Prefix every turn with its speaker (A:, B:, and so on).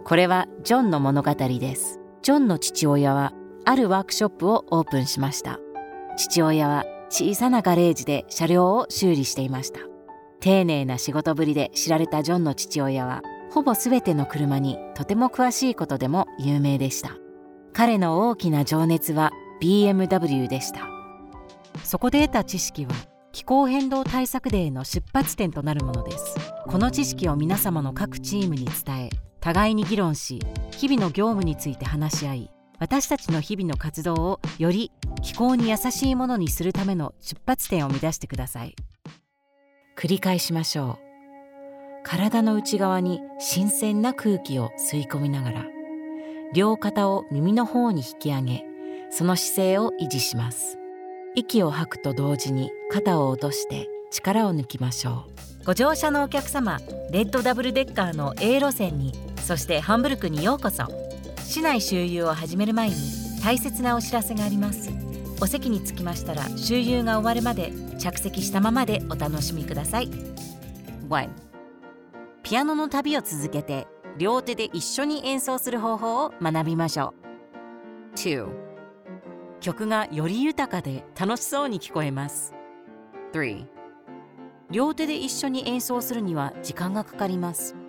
A: これはジョンの物語です。ジョンの父親はあるワークショップをオープンしました。父親は小さなガレージで車両を修理していました。丁寧な仕事ぶりで知られたジョンの父親は、ほぼすべての車にとても詳しいことでも有名でした。彼の大きな情熱は BMW でした。そこで得た知識は気候変動対策デーの出発点となるものです。この知識を皆様の各チームに伝え、互いに議論し、日々の業務について話し合い、私たちの日々の活動をより気候に優しいものにするための出発点を目指してください。繰り返しましょう。体の内側に新鮮な空気を吸い込みながら、両肩を耳の方に引き上げ、その姿勢を維持します。息を吐くと同時に肩を落として力を抜きましょう。ご乗車のお客様、レッドダブルデッカーの A 路線に、そしてハンブルクにようこそ。市内周遊を始める前に大切なお知らせがあります。お席に着きましたら、周遊が終わるまで着席したままでお楽しみください。1. ピアノの旅を続けて両手で一緒に演奏する方法を学びましょう。 2. 曲がより豊かで楽しそうに聞こえます。 3. 両手で一緒に演奏するには時間がかかります。